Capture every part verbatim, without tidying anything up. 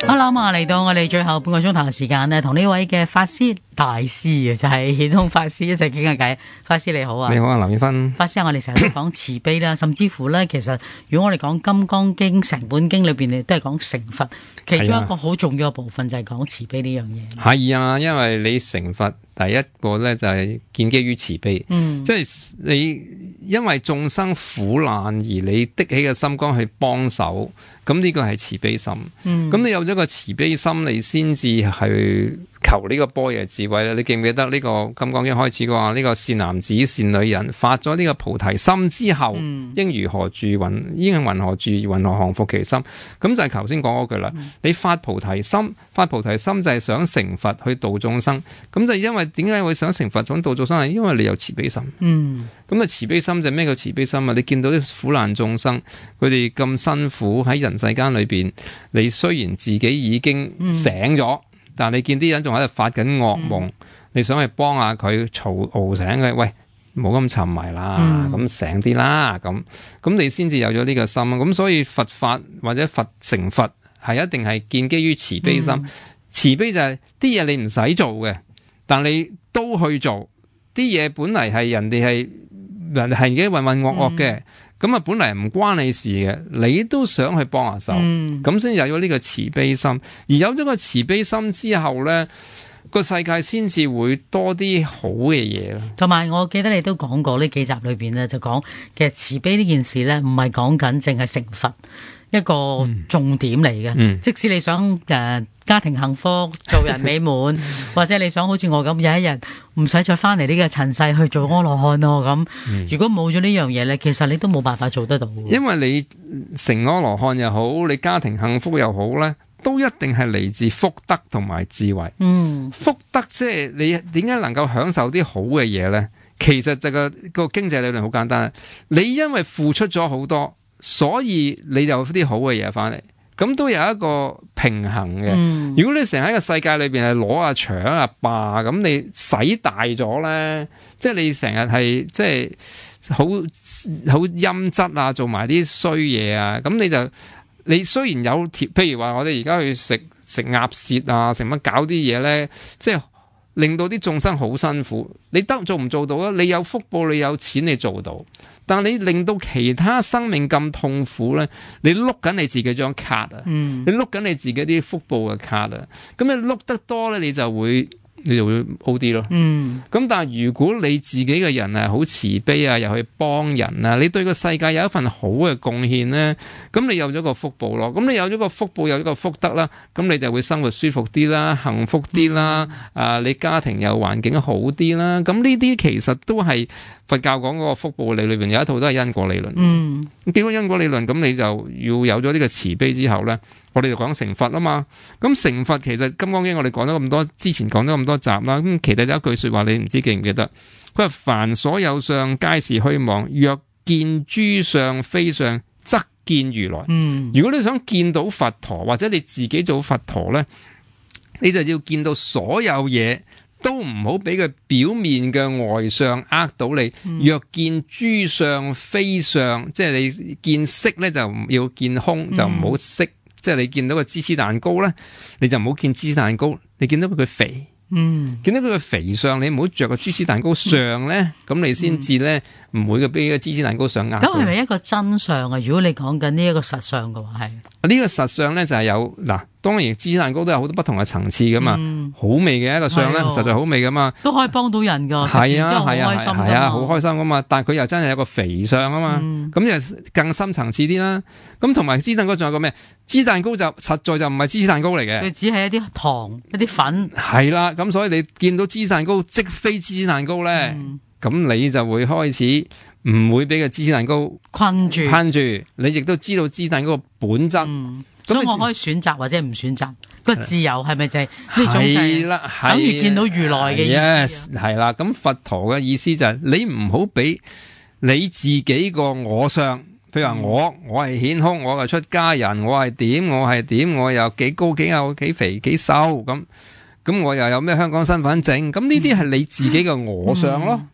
好啦，咁啊嚟到我哋最後半個鐘頭嘅時間呢，同呢位嘅法師大師啊，就係顯通法師一齊傾下偈。法師你好啊， 你好啊，林燕芬。 法師，我哋成日都講慈悲啦，甚至乎咧，其實如果我哋講《金剛經》成本經裏邊，你都係講成佛，其中一個好重要嘅部分就係講慈悲呢樣嘢。 係啊，因為你成佛第一個咧就係建基於慈悲，嗯，即係你因為眾生苦難而你的起嘅心肝去幫手，咁呢個係慈悲心。嗯，咁你有咗個慈悲心，你先至去求呢個般若智慧啦。你記唔記得呢個《金剛經》開始嘅話，呢個善男子善女人發咗呢個菩提心之後，嗯、應如何住云？應云何住？云何降伏其心？咁就係頭先講嗰句啦。嗯、你發菩提心，發菩提心就係想成佛去度眾生。咁就因為點解會想成佛想度眾生？係因為你有慈悲心。嗯，咁啊慈悲心就係咩叫慈悲心啊？你見到啲苦難眾生，佢哋咁辛苦喺人世間裏邊，你雖然自己已經醒咗。嗯，但係你見啲人仲喺度發緊噩夢，嗯、你想去幫下佢嘈熬醒佢，喂，唔好咁沉迷啦，咁、嗯、醒啲啦，咁咁你先至有咗呢個心。咁所以佛法或者佛成佛係一定係建基於慈悲心。嗯、慈悲就係啲嘢你唔使做嘅，但你都去做。啲嘢本嚟係人哋係人係已經渾渾噩噩嘅。嗯咁啊，本嚟唔關你事嘅，你都想去幫下手，咁先、嗯、有咗呢個慈悲心。而有咗個慈悲心之後咧，個世界先至會多啲好嘅嘢咯。 同埋，我記得你都講過呢幾集裏邊咧，就講其實慈悲呢件事咧，唔係講緊淨係成佛一個重點嚟嘅。嗯、即使你想誒、呃、家庭幸福、做人美滿，或者你想好似我咁有一日唔使再翻嚟呢個塵世去做阿羅漢咯咁。嗯、如果冇咗呢樣嘢咧，其實你都冇辦法做得到。 因為你成阿羅漢又好，你家庭幸福又好咧，都一定係嚟自福德同埋智慧。嗯，福德即係你點解能夠享受啲好嘅嘢咧？其實就個個經濟理論好簡單，你因為付出咗好多，所以你就有啲好嘅嘢翻嚟。咁都有一個平衡嘅。嗯、如果你成日喺個世界裏邊係攞啊搶啊霸，咁你使大咗咧，即係你成日係即係好好陰質啊，做埋啲衰嘢啊，咁你就你雖然有條，譬如話我哋而家去食食鴨舌啊，成乜搞啲嘢咧，即係令到啲眾生好辛苦。你得做唔做到啊？你有福報，你有錢，你做到。但你令到其他生命咁痛苦咧，你碌緊你自己張卡啊，嗯、你碌緊你自己啲福報嘅卡啊，咁你碌得多咧，你就會你就會好啲咯。咁、嗯、但係如果你自己嘅人係好慈悲啊，又去幫人啊，你對個世界有一份好嘅貢獻咧，咁你有咗個福報咯。咁你有咗個福報，有咗個福德啦，咁你就會生活舒服啲啦，幸福啲啦。嗯、啊，你家庭又環境好啲啦。咁呢啲其實都係佛教講嗰個福報理裏邊有一套都係因果理論。嗯，幾個因果理論，咁你就要有咗呢個慈悲之後咧，我哋就講成佛啊嘛。咁成佛其實《金剛經》我哋講咗咁多，之前講咗咁多集啦。咁其實有一句說話你唔知記唔記得？佢話凡所有相，皆是虛妄。若見諸相非相，則見如來。嗯，如果你想見到佛陀，或者你自己做佛陀咧，你就要見到所有嘢都唔好俾佢表面嘅外相呃到你。嗯、若見諸相非相，即係你見色咧就唔要見空，就唔好色。嗯、即係你見到個芝士蛋糕咧，你就唔好見芝士蛋糕。你見到佢肥，嗯，見到佢嘅肥相，你唔好着個芝士蛋糕相咧，咁、嗯、你先至咧唔會嘅俾個芝士蛋糕相呃。咁係咪一個真相啊？如果你講緊呢一個實相嘅話，係呢個實相咧就係有嗱。當然芝士蛋糕都有好多不同嘅層次噶嘛，嗯、好味嘅一個相咧，哦、實在好味噶嘛， 都可以幫到人噶， 係啊係啊係啊，好開心噶嘛。但係佢又真係有個肥相啊嘛，咁就、嗯、更深層次啲啦。咁同埋芝士蛋糕仲有個咩？芝士蛋糕就實在就唔係芝士蛋糕嚟嘅， 佢只係一啲糖一啲粉。係啦，咁所以你見到芝士蛋糕即非芝士蛋糕咧，咁、嗯、你就會開始唔會俾個芝士蛋糕困住困住，你亦都知道芝士蛋糕個本質。嗯所以我可以選擇或者唔選擇，個自由係咪就係呢種就係等於見到如來嘅意思？ 係啦，咁佛陀嘅意思就係你唔好俾你自己個我相，譬如話我我係顯空，我係出家人，我係點我係點，我又幾高幾有幾肥幾瘦咁，咁我又有咩香港身份證？咁呢啲係你自己嘅我相咯。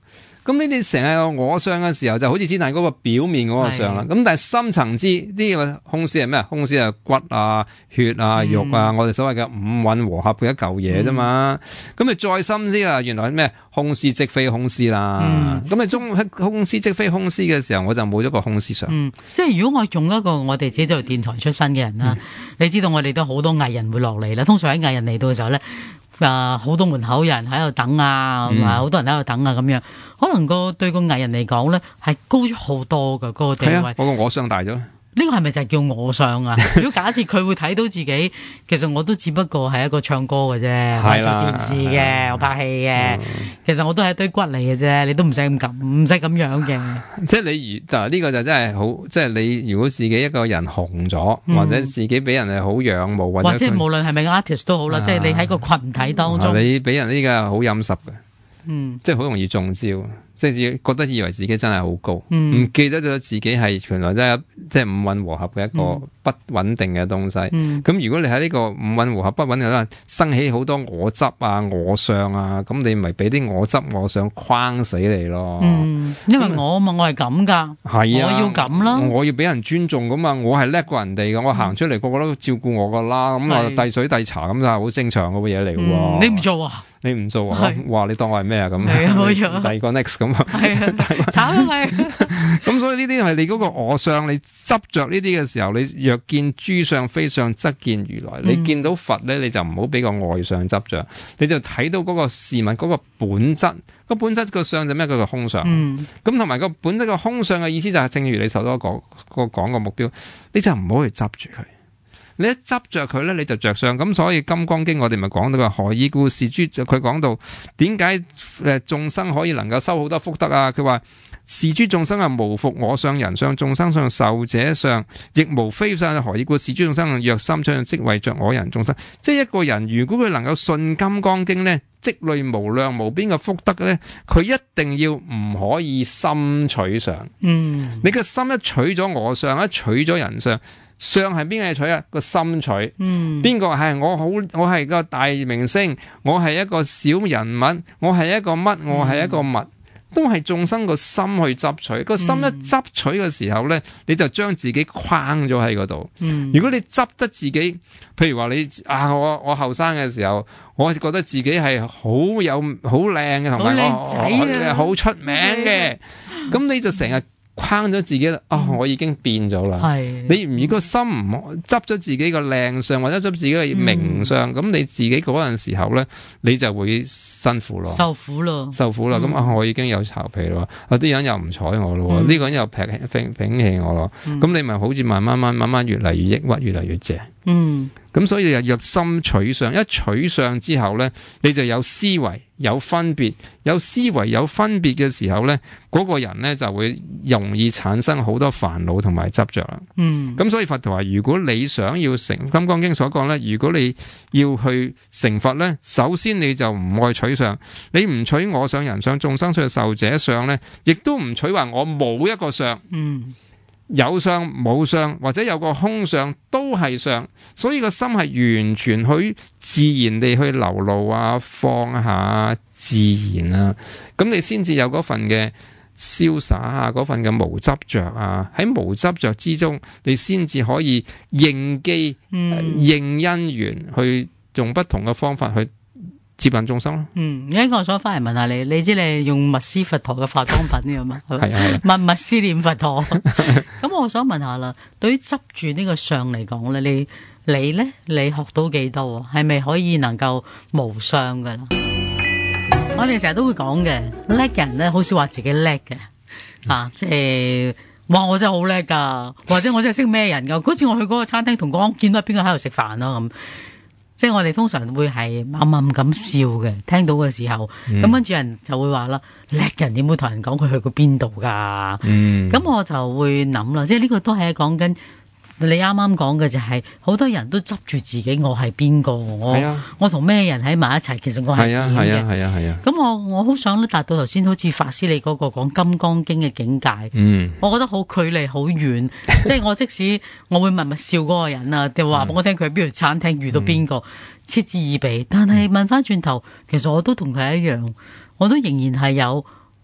咁呢啲成日有我相嘅時候，就好似只係嗰個表面嗰個相啦。咁但係深層次呢個空絲係咩？空絲係骨啊、血啊、肉啊，嗯、我哋所謂嘅五蘊和合嘅一嚿嘢啫嘛。咁你、嗯、再深啲啊，原來咩？空絲即非空絲啦。咁你、嗯、中空絲即非空絲嘅時候，我就冇咗個空絲相。 嗯，即係如果我用一個我哋自己做電台出身嘅人啦，嗯、你知道我哋都好多藝人會落嚟啦。通常喺藝人嚟到嘅時候咧。啊！好多門口有人喺度等啊，同埋好多人喺度等啊，咁樣可能個對個藝人嚟講咧，係高咗好多噶嗰個地位。係啊， 我個我相大咗。 呢個係咪就係叫我相啊？如果假設佢會睇到自己，其實我都只不過係一個唱歌嘅啫，我做電視嘅，我拍戲嘅，其實我都係一堆骨嚟嘅啫，你都唔使咁咁，唔使咁樣嘅。即係你如嗱呢個就真係好，即係你如果自己一個人紅咗，或者自己俾人係好仰慕，或者或者無論係咪 artist 都好啦，即係你喺個群體當中， 你俾人呢個好陰濕嘅， 嗯， 即係好容易中招。即係覺得以為自己真係好高，唔、 嗯、 記得咗自己係原來真係即係五蘊和合嘅一個不穩定嘅東西。咁、嗯、如果你喺呢個五蘊和合不穩定嘅，生起好多我執啊、我相啊，咁你咪俾啲我執我相框死你咯。 嗯，因為我嘛，我係咁噶，係啊，我要咁啦， 我要俾人尊重噶嘛，我係叻過人哋噶，我行出嚟個個都照顧我噶啦，咁啊遞水遞茶咁就係好正常嘅嘢嚟喎。 你唔做啊？ 你唔做啊？哇！你當我係咩啊？咁係啊，冇錯。 第二個 next 咁啊， 係啊，炒咗佢。 咁所以呢啲係你嗰個我相，你執着呢啲嘅時候，你若見諸相非相，則見如來。你見到佛咧，你就唔好俾個外相執着，你就睇到嗰個事物嗰個本質。個本質個相就咩？叫做空相。咁同埋個本質個空相嘅意思就係，正如你首多講個講個目標，你就唔好去執住佢。你一執着佢咧，你就着相。咁所以《金剛經》我哋咪講到個何以故？是諸佢講到點解誒眾生可以能夠收好多福德啊？佢話是諸眾生啊，無復我相、人相、眾生相、壽者相，亦無非相。何以故？是諸眾生若心取，即為着我人眾生。即係一個人，如果佢能夠信《金剛經》咧，積累無量無邊嘅福德咧，佢一定要唔可以心取相。嗯，你嘅心一取咗我相，一取咗人相。相係邊個取啊？個心取，邊個係我好？我係個大明星，我係一個小人物，我係一個乜？我係一個物，都係眾生個心去執取。個心一執取嘅時候咧，你就將自己框咗喺嗰度。如果你執得自己，譬如話你啊，我我後生嘅時候，我覺得自己係好有好靚嘅，同埋我好出名嘅，咁你就成日框咗自己啦，啊、哦！我已經變咗啦。係你如果心唔執咗自己個靚相，或者執自己嘅名相，咁、嗯、你自己嗰陣時候咧，你就會辛苦咯，受苦咯，受苦啦。咁、嗯、啊，我已經有巢皮咯，啊啲人又唔睬我咯，呢、嗯、個人又摒摒摒棄我咯。咁、嗯、你咪好似慢慢慢慢慢越嚟越抑鬱，越嚟越謝。嗯。咁所以又若心取相，一取相之後咧，你就有思維，有分別，有思維有分別嘅時候咧，嗰、那個人咧就會容易產生好多煩惱同埋執着啦。嗯，咁所以佛陀話，如果你想要成《金剛經》所講咧，如果你要去成佛咧，首先你就唔愛取相，你唔取我相、人相、眾生相、壽者相咧，亦都唔取話我冇一個相。嗯。有相冇相，或者有個空相都係相，所以個心係完全去自然地去流露啊，放下自然啊，咁你先至有嗰份嘅瀟灑啊，嗰份嘅無執着啊，喺無執着之中，你先至可以應機、嗯呃、應因緣去用不同嘅方法去接近眾生咯。嗯，而家我想翻嚟問下你，你知你用密斯佛陀嘅化妝品嘅嘛？係啊，密密思念佛陀。咁我想問下啦，對於執住呢個相嚟講咧，你你咧，你學到幾多啊？係咪可以能夠無相噶啦？我哋成日都會講嘅，叻嘅人咧，好少話自己叻嘅。啊，即係哇，我真係好叻噶，或者我真係識咩人噶。嗰次我去嗰個餐廳，同講見到邊個喺度食飯咯咁。即係我哋通常會係暗暗咁笑嘅，聽到嘅時候，咁跟住人就會話啦，叻人點會同人講佢去過邊度噶？咁、嗯、我就會諗啦，即係呢個都係講緊你啱啱講嘅，就係好多人都執住自己，我係邊個？我、啊、我同咩人喺埋一齊？其實我係點嘅？係啊係啊係啊！咁、啊啊、我我好想咧達到頭先好似法師你嗰個講《金剛經》嘅境界。嗯，我覺得好距離好遠，即係我即使我會默默笑嗰個人啊，就話俾我聽佢喺邊度餐廳遇到邊個，嗤之以鼻。但係問翻轉頭，其實我都同佢一樣，我都仍然係有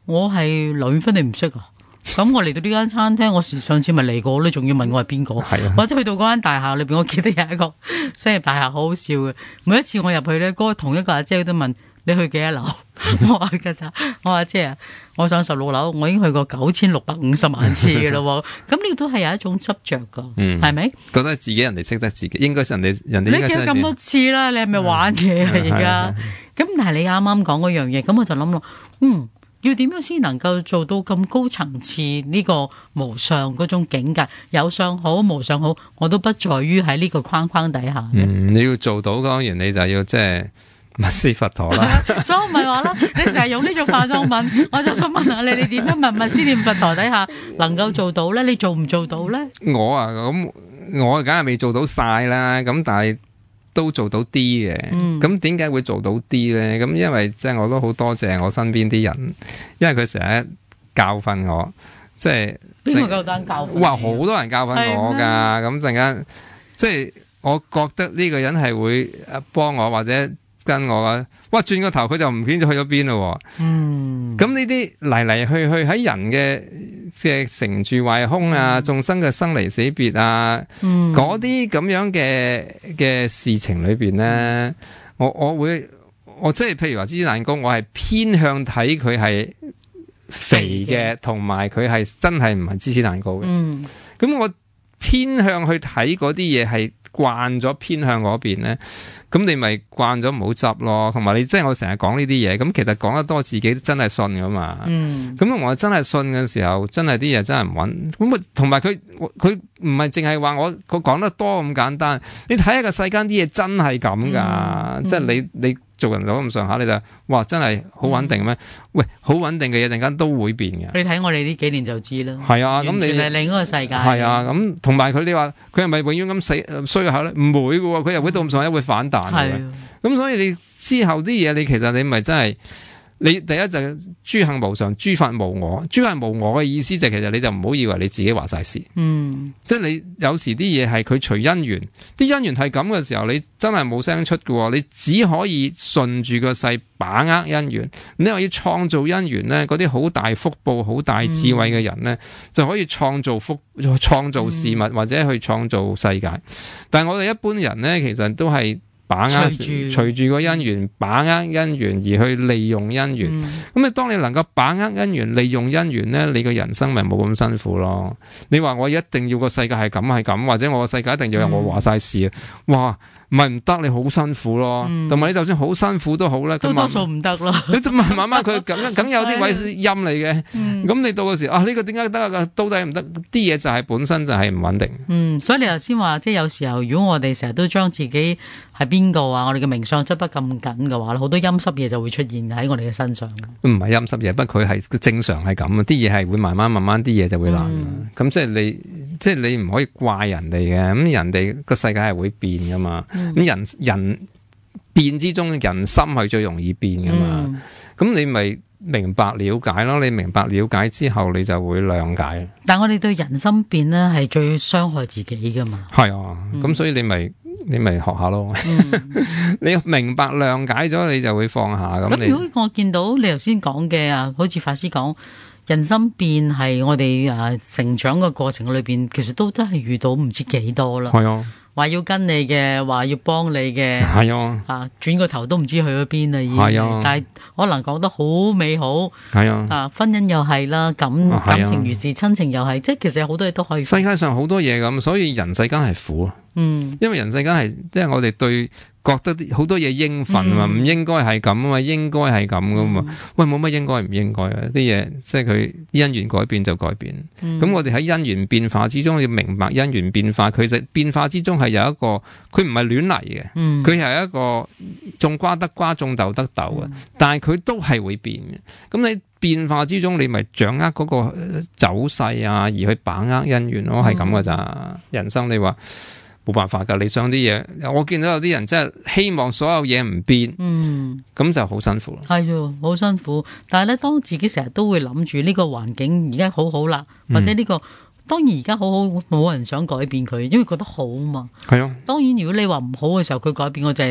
我係劉遠芬，你唔識啊？咁我嚟到呢間餐廳，我上次咪嚟過，你仲要問我係邊個？ 係啊， 或者去到嗰間大廈裏邊，我記得有一個商業大廈，好好笑嘅。每一次我入去咧，嗰個同一個阿姐都問你去幾多樓？我話㗎咋？我話姐啊，我上十六樓，我已經去過九千六百五十萬次嘅咯。咁呢個都係有一種執着噶，係咪、嗯？ 覺得自己人哋識得自己，應該人哋人哋應該識得自己。你叫咁多次啦，你係咪玩嘢啊？而家咁，但係你啱啱講嗰樣嘢，咁我就諗咯，嗯。要點樣先能夠做到咁高層次呢個無上嗰種境界？有上好，無上好，我都不在於喺呢個框框底下。 嗯，你要做到當然你就要即係密斯佛陀啦。 所以我咪話啦，你成日用呢種化妝品，我就想問下你，你點樣密密斯念佛陀底下能夠做到咧？你做唔做到咧？ 我啊，咁我梗係未做到晒啦，咁但係都做到啲嘅，咁點解會做到啲咧？咁因為即係我都好多謝我身邊啲人，因為佢成日教訓我，即係邊個夠膽教訓？ 哇，好多人教訓我噶，咁陣間即係我覺得呢個人係會幫我或者跟我啊，哇，轉個頭佢就唔見咗去咗邊咯。嗯，咁呢啲嚟嚟去去喺人嘅嘅成住壞空啊，眾生嘅生離死別啊，嗰啲咁樣嘅嘅事情裏邊咧，我我會我即係譬如話芝士蛋糕，我係偏向睇佢係肥嘅，同埋佢係真係唔係芝士蛋糕嘅。嗯，咁我偏向去睇嗰啲嘢係慣咗偏向嗰邊咧，咁你咪慣咗唔好執咯。同埋你即係我成日講呢啲嘢，咁其實講得多自己真係信噶嘛。嗯，咁我真係信嘅時候，真係啲嘢真係唔穩。咁同埋佢佢唔係淨係話我佢講得多咁簡單。你睇下個世間啲嘢真係咁噶，嗯、即係你你做人到咁上下，你就哇真係好穩定咩？嗯、喂，好穩定嘅嘢，陣間都會變嘅。 你睇我哋呢幾年就知啦。 係啊，咁你係另一個世界。 係啊，咁同埋佢你話佢係咪永遠咁死衰下咧？唔會嘅，佢又會到咁上下會反彈嘅。咁、啊、所以你之後啲嘢，你其實你咪真係。你第一就諸行無常，諸法無我。諸法無我嘅意思就係其實你就唔好以為你自己話晒事。嗯，即係你有時啲嘢係佢隨因緣，啲因緣係咁嘅時候，你真係冇聲出嘅。你只可以順住個勢把握因緣。你話要創造因緣咧，嗰啲好大福報、好大智慧嘅人咧，嗯、就可以創造福、創造事物、嗯、或者去創造世界。但係我哋一般人咧，其實都係。把握隨住個因緣，把握因緣而去利用因緣。咁你、嗯、當你能夠把握因緣、利用因緣咧，你個人生咪冇咁辛苦咯。你話我一定要個世界係咁係咁，或者我個世界一定要有我話晒事啊？嗯、哇！唔係唔得，你好辛苦咯。同埋、嗯、你就算好辛苦都好咧， 都多數唔得咯。 你慢慢慢佢梗梗有啲位陰嚟嘅。咁、嗯、你到嗰時啊，呢、這個點解得啊？到底唔得？啲嘢就係本身就係唔穩定。嗯， 所以你頭先話，即係有時候，如果我哋成日都將自己係邊個啊，我哋嘅名相執得咁緊嘅話，好多陰濕嘢就會出現喺我哋嘅身上。 唔係陰濕嘢，不過佢係正常係咁啊。啲嘢係會慢慢慢慢啲嘢就會爛。咁、嗯、即係你，即係你唔可以怪人哋嘅。咁人哋個世界係會變噶嘛。咁、嗯、人人變之中，人心係最容易變噶嘛。咁、嗯、你咪明白了解咯。你明白了解之後，你就會諒解。但係我哋對人心變咧，係最傷害自己噶嘛。係啊，咁、嗯、所以你咪你咪學下咯。嗯、你明白諒解咗，你就會放下。咁、嗯、如果我見到你頭先講嘅啊，好似法師講，人心變係我哋啊成長嘅過程裏邊，其實都真係遇到唔知幾多啦。係啊。話要跟你嘅，話要幫你嘅，係啊，啊轉個頭都唔知去咗邊啦，已經。係啊，但係可能講得好美好，係啊，啊婚姻又係啦，感感情如是，親情又係，即係其實有好多嘢都可以。世界上好多嘢咁，所以人世間係苦。嗯，因為人世間係即係我哋對覺得好多嘢應份啊嘛，唔、嗯、應該係咁啊嘛，應該係咁噶嘛。嗯、喂，冇乜應該唔應該啊？啲嘢即係佢因緣改變就改變。咁、嗯、我哋喺因緣變化之中要明白因緣變化，佢實變化之中係有一個，佢唔係亂嚟嘅，佢係、嗯、一個種瓜得瓜，種豆得豆啊。嗯、但係佢都係會變嘅。咁你變化之中，你咪掌握嗰個走勢啊，而去把握因緣咯，係咁噶咋？人生你話。冇辦法噶，你想啲嘢，我見到有啲人真係希望所有嘢唔變，嗯，咁就好辛苦咯。係啊，好辛苦。但係咧，當自己成日都會諗住呢個環境而家好好啦，或者呢、這個、嗯、當然而家好好，冇人想改變佢，因為覺得好嘛。係啊。當然，如果你話唔好嘅時候，佢改變，我就係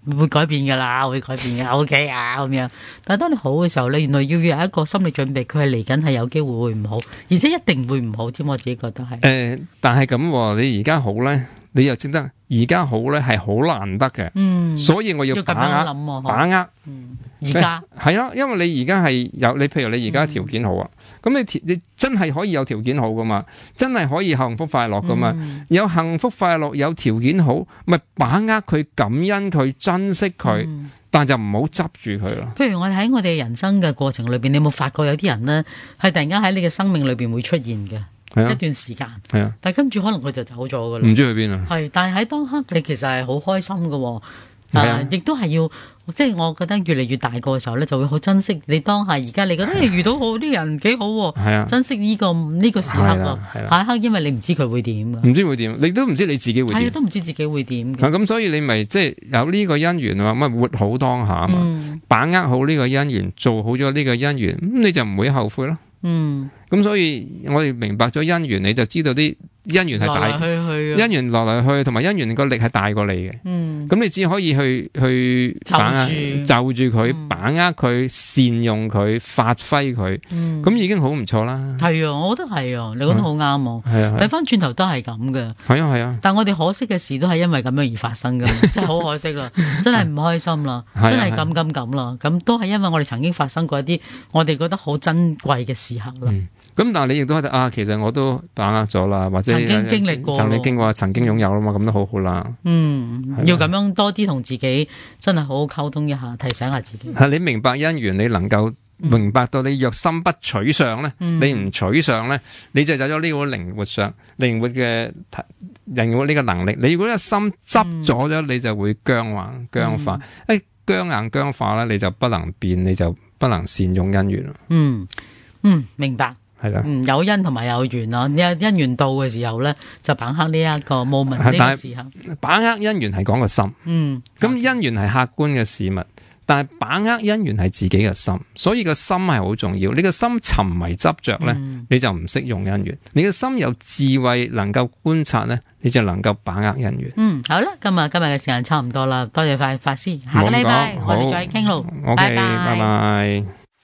會改變噶啦，會改變嘅，O K 啊咁樣。但係當你好嘅時候咧，原來要有一個心理準備，佢係嚟緊係有機會會唔好，而且一定會唔好添。我自己覺得係。誒、 呃，但係咁，你而家好咧，你又知得而家好咧係好難得嘅。嗯，所以我要把握， 要咁樣諗啊、 把握。 嗯，而家係啊，因為你而家係有你，譬如你而家條件好啊，咁、嗯、你你真係可以有條件好噶嘛，真係可以幸福快樂噶嘛、嗯，有幸福快樂有條件好，咪把握佢，感恩佢，珍惜佢、嗯，但就唔好執住佢咯。 譬如我哋喺我哋人生嘅過程裏邊，你有冇發覺有啲人呢係突然間喺你嘅生命裏邊會出現嘅？係啊，一段時間，係啊，但係跟住可能佢就走咗噶啦， 唔知去邊啊。係， 但係喺當刻你其實係好開心噶，係啊，亦都係要。即係我覺得越嚟越大個嘅時候咧，就會好珍惜你當下。而家你覺得遇到好啲人幾好，係啊，珍惜呢、這個呢、這個時刻咯。下一刻因為你唔知佢會點噶，唔知會點，你都唔知你自己會點， 都唔知自己會點。 咁、啊、所以你咪即係有呢個姻緣啊嘛，咁活好當下啊嘛、嗯，把握好呢個姻緣，做好咗呢個姻緣，咁你就唔會後悔咯。嗯，咁所以我哋明白咗姻緣，你就知道啲姻緣係大，來來去去姻緣來來去，同埋姻緣個力係大過你嘅。嗯，咁你只可以去去把握就住佢、嗯，把握佢，善用佢，發揮佢。嗯，咁已經好唔錯啦。係啊，我覺得係啊，你講得好啱啊。係啊，睇翻轉頭都係咁嘅。係啊係啊。但我哋可惜嘅事都係因為咁樣而發生噶，真係好可惜啦，真係唔開心啦，真係咁咁咁啦。咁都係因為我哋曾經發生過一啲我哋覺得好珍貴嘅事。嗯，咁但係你亦都覺得啊，其實我都把握咗啦，或者曾經經歷過， 曾經經過，曾經擁有啦嘛，咁都好好啦。嗯， 要咁樣多啲同自己真係好好溝通一下，提醒下自己。 係你明白姻緣，你能夠明白到你若心不取上咧、嗯，你唔取上咧，你就有咗呢個靈活上靈活嘅靈活呢個能力。你如果一心執咗咗，你就會僵硬僵化。誒、嗯，僵硬僵化咧，你就不能變，你就不能善用姻緣。嗯。 嗯，明白， 係啦， 嗯，有因同埋有緣咯，因因緣到嘅時候咧，就把握呢一個 moment 呢個時候。 把握姻緣係講個心，嗯，咁姻緣係客觀嘅事物，但係把握姻緣係自己嘅心，所以個心係好重要。你個心沉迷執着咧、嗯，你就唔識用姻緣；你個心有智慧，能夠觀察咧，你就能夠把握姻緣。 嗯，好啦，今日今日嘅時間差唔多啦，多謝快法師，下個禮拜我哋再傾咯，拜拜，拜拜。